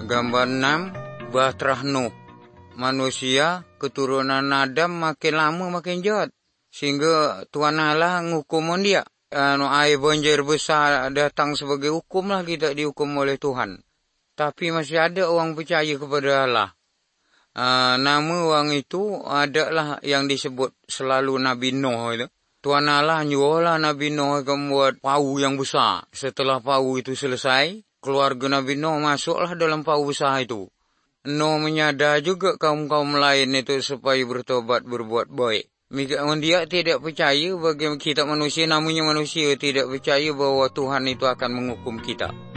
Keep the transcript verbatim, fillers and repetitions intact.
Gambar enam, Bahtera Nuh. Manusia keturunan Adam makin lama makin jahat, sehingga Tuhan Allah ngukum dia. Anu air banjir besar datang sebagai hukum lah, kita dihukum oleh Tuhan. Tapi masih ada orang percaya kepada Allah. Uh, nama orang itu adalah yang disebut selalu Nabi Nuh itu. Tuhan Allah nyuruhlah Nabi Nuh membuat pau yang besar. Setelah pau itu selesai, keluarga Nabi Nuh masuklah dalam pau besar itu. Nuh menyadar juga kaum-kaum lain itu supaya bertobat berbuat baik. Dia tidak percaya bagi kita manusia, namanya manusia tidak percaya bahawa Tuhan itu akan menghukum kita.